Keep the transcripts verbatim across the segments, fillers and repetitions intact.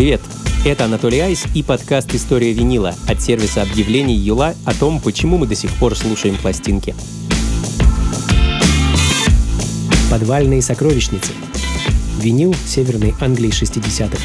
Привет! Это Анатолий Айс и подкаст «История винила» от сервиса объявлений Юла о том, почему мы до сих пор слушаем пластинки. Подвальные сокровищницы. Винил Северной Англии шестидесятых.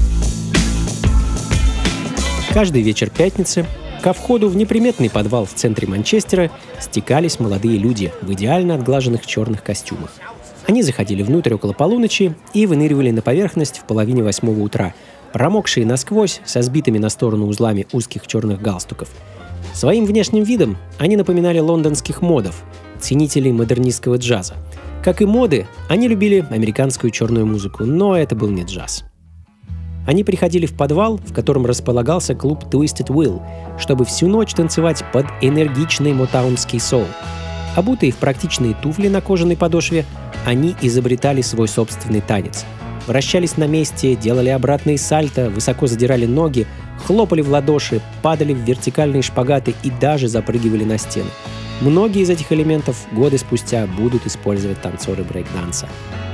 Каждый вечер пятницы ко входу в неприметный подвал в центре Манчестера стекались молодые люди в идеально отглаженных черных костюмах. Они заходили внутрь около полуночи и выныривали на поверхность в половине восьмого утра, промокшие насквозь, со сбитыми на сторону узлами узких черных галстуков. Своим внешним видом они напоминали лондонских модов, ценителей модернистского джаза. Как и моды, они любили американскую черную музыку, но это был не джаз. Они приходили в подвал, в котором располагался клуб Twisted Will, чтобы всю ночь танцевать под энергичный мотаунский соул. Обутые в практичные туфли на кожаной подошве, они изобретали свой собственный танец. Вращались на месте, делали обратные сальто, высоко задирали ноги, хлопали в ладоши, падали в вертикальные шпагаты и даже запрыгивали на стены. Многие из этих элементов годы спустя будут использовать танцоры брейк-данса.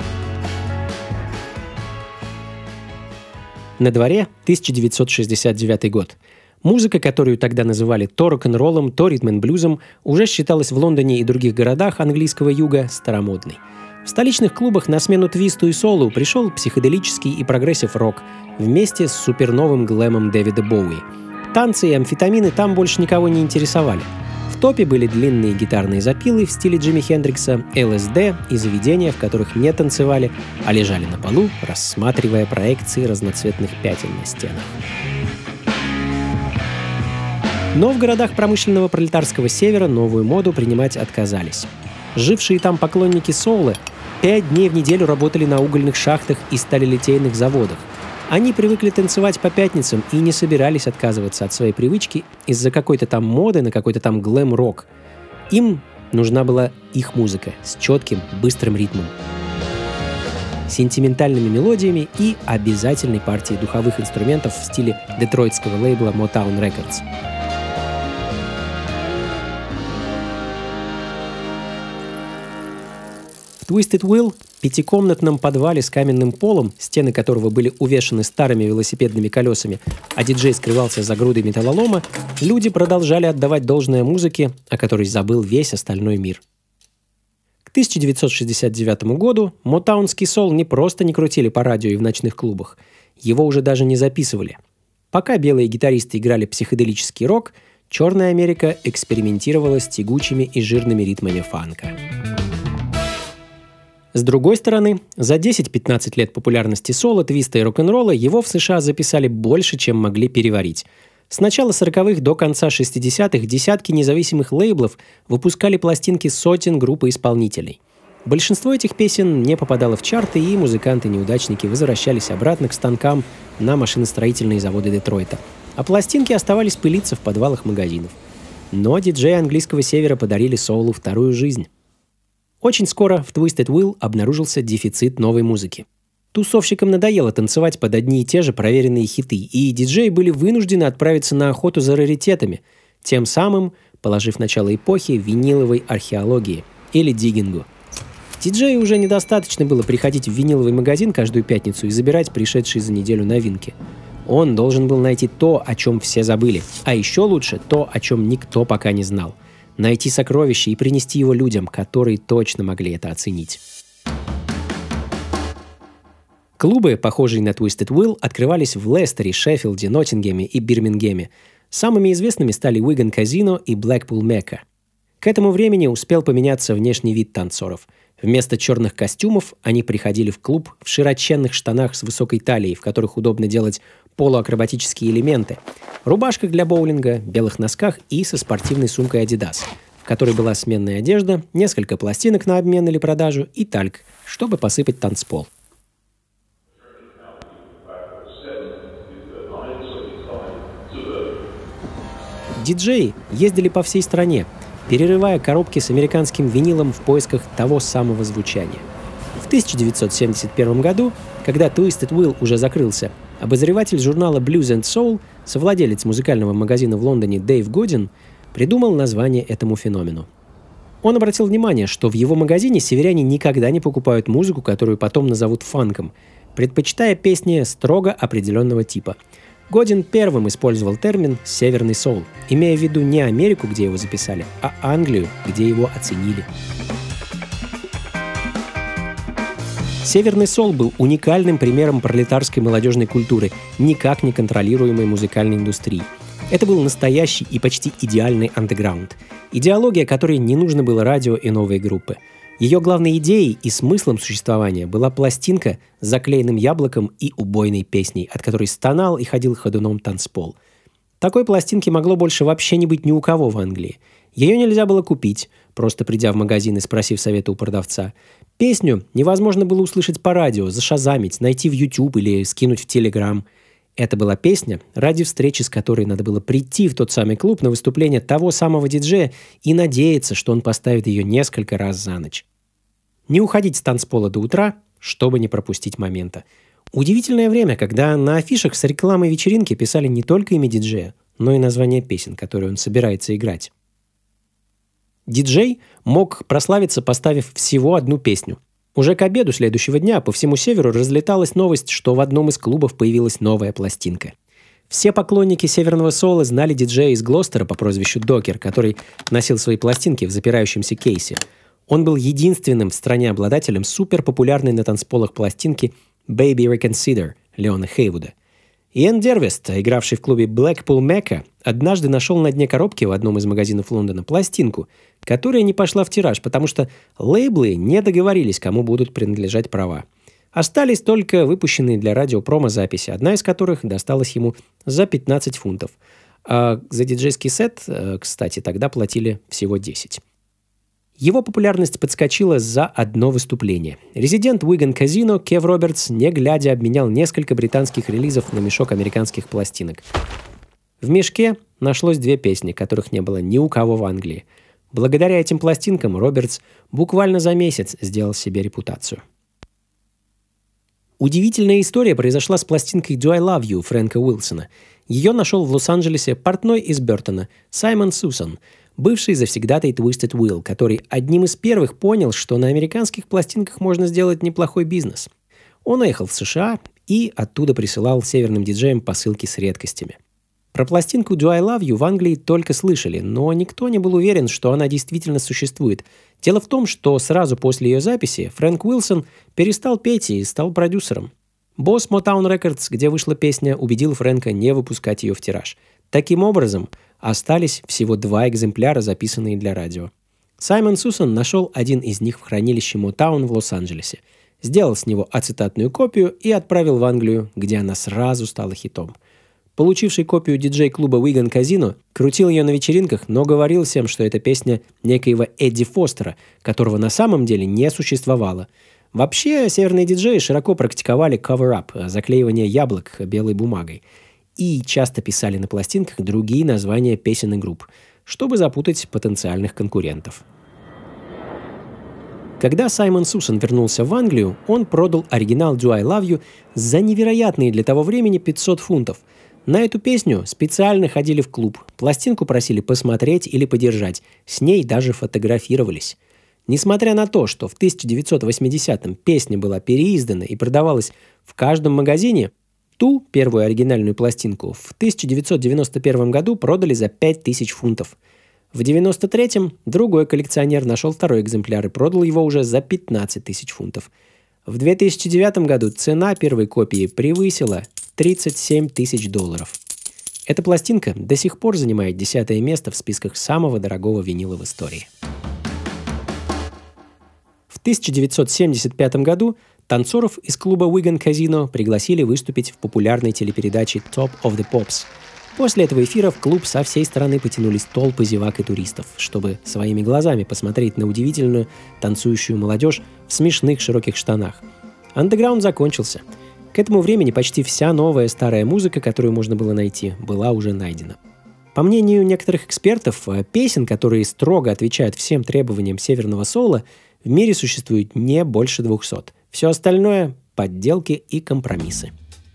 На дворе тысяча девятьсот шестьдесят девятый год. Музыка, которую тогда называли то рок-н-роллом, то ритм-н-блюзом, уже считалась в Лондоне и других городах английского юга старомодной. В столичных клубах на смену твисту и соулу пришел психоделический и прогрессив-рок вместе с суперновым глэмом Дэвида Боуи. Танцы и амфетамины там больше никого не интересовали. В топе были длинные гитарные запилы в стиле Джимми Хендрикса, эл эс дэ и заведения, в которых не танцевали, а лежали на полу, рассматривая проекции разноцветных пятен на стенах. Но в городах промышленного пролетарского севера новую моду принимать отказались. Жившие там поклонники соула пять дней в неделю работали на угольных шахтах и сталелитейных заводах. Они привыкли танцевать по пятницам и не собирались отказываться от своей привычки из-за какой-то там моды на какой-то там глэм-рок. Им нужна была их музыка с четким, быстрым ритмом, сентиментальными мелодиями и обязательной партией духовых инструментов в стиле детройтского лейбла Motown Records. В Twisted Will, пятикомнатном подвале с каменным полом, стены которого были увешаны старыми велосипедными колесами, а диджей скрывался за грудой металлолома, люди продолжали отдавать должное музыке, о которой забыл весь остальной мир. К тысяча девятьсот шестьдесят девятому году мотаунский соул не просто не крутили по радио и в ночных клубах, его уже даже не записывали. Пока белые гитаристы играли психоделический рок, черная Америка экспериментировала с тягучими и жирными ритмами фанка. С другой стороны, за десять-пятнадцать лет популярности соло, твиста и рок-н-ролла его в США записали больше, чем могли переварить. С начала сороковых до конца шестидесятых десятки независимых лейблов выпускали пластинки сотен групп и исполнителей. Большинство этих песен не попадало в чарты, и музыканты-неудачники возвращались обратно к станкам на машиностроительные заводы Детройта. А пластинки оставались пылиться в подвалах магазинов. Но диджеи английского севера подарили соулу вторую жизнь. Очень скоро в Twisted Will обнаружился дефицит новой музыки. Тусовщикам надоело танцевать под одни и те же проверенные хиты, и диджеи были вынуждены отправиться на охоту за раритетами, тем самым положив начало эпохи виниловой археологии или диггингу. Диджею уже недостаточно было приходить в виниловый магазин каждую пятницу и забирать пришедшие за неделю новинки. Он должен был найти то, о чем все забыли, а еще лучше то, о чем никто пока не знал. Найти сокровище и принести его людям, которые точно могли это оценить. Клубы, похожие на Twisted Will, открывались в Лестере, Шеффилде, Ноттингеме и Бирмингеме. Самыми известными стали Wigan Casino и Blackpool Mecca. К этому времени успел поменяться внешний вид танцоров. Вместо черных костюмов они приходили в клуб в широченных штанах с высокой талией, в которых удобно делать полуакробатические элементы, рубашках для боулинга, белых носках и со спортивной сумкой Adidas, в которой была сменная одежда, несколько пластинок на обмен или продажу и тальк, чтобы посыпать танцпол. Диджеи ездили по всей стране, перерывая коробки с американским винилом в поисках того самого звучания. В тысяча девятьсот семьдесят первом году, когда Twisted Will уже закрылся, обозреватель журнала Blues and Soul, совладелец музыкального магазина в Лондоне Дэйв Годин, придумал название этому феномену. Он обратил внимание, что в его магазине северяне никогда не покупают музыку, которую потом назовут фанком. предпочитая песни строго определенного типа. Годин первым использовал термин «северный соул», имея в виду не Америку, где его записали, а Англию, где его оценили. Северный соул был уникальным примером пролетарской молодежной культуры, никак не контролируемой музыкальной индустрии. Это был настоящий и почти идеальный андеграунд. Идеология, которой не нужно было радио и новые группы. Ее главной идеей и смыслом существования была пластинка с заклеенным яблоком и убойной песней, от которой стонал и ходил ходуном танцпол. Такой пластинки могло больше вообще не быть ни у кого в Англии. Ее нельзя было купить, просто придя в магазин и спросив совета у продавца. Песню невозможно было услышать по радио, зашазамить, найти в YouTube или скинуть в Telegram. Это была песня, ради встречи с которой надо было прийти в тот самый клуб на выступление того самого диджея и надеяться, что он поставит ее несколько раз за ночь. Не уходить с танцпола до утра, чтобы не пропустить момента. Удивительное время, когда на афишах с рекламой вечеринки писали не только имя диджея, но и название песен, которые он собирается играть. Диджей мог прославиться, поставив всего одну песню. Уже к обеду следующего дня по всему северу разлеталась новость, что в одном из клубов появилась новая пластинка. Все поклонники северного соула знали диджея из Глостера по прозвищу Докер, который носил свои пластинки в запирающемся кейсе. Он был единственным в стране обладателем суперпопулярной на танцполах пластинки «Baby Reconsider» Леона Хейвуда. Иэн Дервест, игравший в клубе Blackpool Mecca, однажды нашел на дне коробки в одном из магазинов Лондона пластинку, которая не пошла в тираж, потому что лейблы не договорились, кому будут принадлежать права. Остались только выпущенные для радио промо-записи, одна из которых досталась ему за пятнадцать фунтов. А за диджейский сет, кстати, тогда платили всего десять. Его популярность подскочила за одно выступление. Резидент Wigan Casino Кев Робертс, не глядя, обменял несколько британских релизов на мешок американских пластинок. В мешке нашлось две песни, которых не было ни у кого в Англии. Благодаря этим пластинкам Робертс буквально за месяц сделал себе репутацию. Удивительная история произошла с пластинкой «Do I Love You» Фрэнка Уилсона. Ее нашел в Лос-Анджелесе портной из Бертона Саймон Сусон, бывший завсегдатай Twisted Wheel, который одним из первых понял, что на американских пластинках можно сделать неплохой бизнес. Он уехал в США и оттуда присылал северным диджеям посылки с редкостями. Про пластинку «Do I Love You» в Англии только слышали, но никто не был уверен, что она действительно существует. Дело в том, что сразу после ее записи Фрэнк Уилсон перестал петь и стал продюсером. Босс Motown Records, где вышла песня, убедил Фрэнка не выпускать ее в тираж. Таким образом, остались всего два экземпляра, записанные для радио. Саймон Сусон нашел один из них в хранилище Motown в Лос-Анджелесе, сделал с него ацетатную копию и отправил в Англию, где она сразу стала хитом. Получивший копию диджей-клуба Wigan Casino крутил ее на вечеринках, но говорил всем, что это песня некоего Эдди Фостера, которого на самом деле не существовало. Вообще, северные диджеи широко практиковали cover-up, заклеивание яблок белой бумагой, и часто писали на пластинках другие названия песен и групп, чтобы запутать потенциальных конкурентов. Когда Саймон Сусон вернулся в Англию, он продал оригинал «Do I Love You» за невероятные для того времени пятьсот фунтов. На эту песню специально ходили в клуб, пластинку просили посмотреть или подержать, с ней даже фотографировались. Несмотря на то, что в тысяча девятьсот восьмидесятом песня была переиздана и продавалась в каждом магазине, ту, первую оригинальную пластинку, в тысяча девятьсот девяносто первом году продали за пять тысяч фунтов. В девяносто третьем другой коллекционер нашел второй экземпляр и продал его уже за пятнадцать тысяч фунтов. В две тысячи девятом году цена первой копии превысила тридцать семь тысяч долларов. Эта пластинка до сих пор занимает десятое место в списках самого дорогого винила в истории. В тысяча девятьсот семьдесят пятом году танцоров из клуба Wigan Casino пригласили выступить в популярной телепередаче Top of the Pops. После этого эфира в клуб со всей стороны потянулись толпы зевак и туристов, чтобы своими глазами посмотреть на удивительную танцующую молодежь в смешных широких штанах. Андеграунд закончился. К этому времени почти вся новая старая музыка, которую можно было найти, была уже найдена. По мнению некоторых экспертов, песен, которые строго отвечают всем требованиям северного соула, в мире существует не больше двухсот. Все остальное – подделки и компромиссы.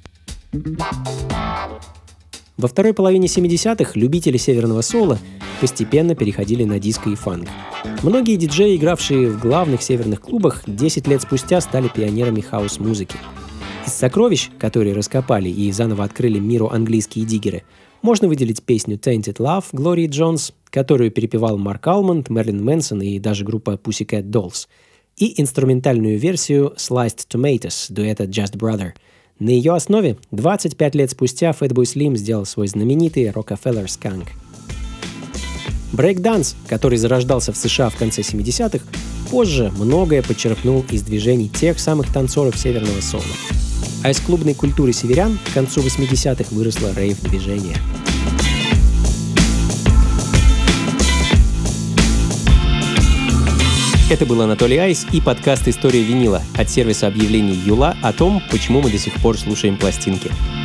Во второй половине семидесятых любители северного соула постепенно переходили на диско и фанк. Многие диджеи, игравшие в главных северных клубах, десять лет спустя стали пионерами хаус-музыки. Из сокровищ, которые раскопали и заново открыли миру английские диггеры, можно выделить песню «Tainted Love» Глории Джонс, которую перепевал Марк Алмонд, Мерлин Мэнсон и даже группа Pussycat Dolls, и инструментальную версию «Sliced Tomatoes» дуэта Just Brother. На ее основе двадцать пять лет спустя Fatboy Slim сделал свой знаменитый Rockefeller Skunk. Брейк-данс, который зарождался в США в конце семидесятых, позже многое подчерпнул из движений тех самых танцоров северного соула. А из клубной культуры северян к концу восьмидесятых выросло рейв-движение. Это был Анатолий Айс и подкаст «История винила» от сервиса объявлений Юла о том, почему мы до сих пор слушаем пластинки.